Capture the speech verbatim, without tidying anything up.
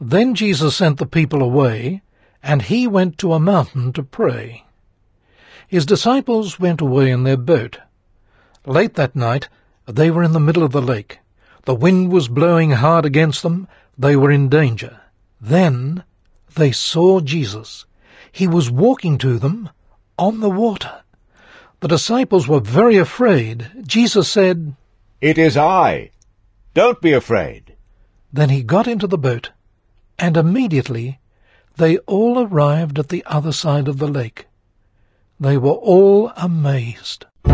Then Jesus sent the people away, and he went to a mountain to pray. His disciples went away in their boat. Late that night they were in the middle of the lake. The wind was blowing hard against them. They were in danger. Then they saw Jesus. He was walking to them on the water. The disciples were very afraid. Jesus said, "It is I. Don't be afraid." Then he got into the boat, and immediately they all arrived at the other side of the lake. They were all amazed.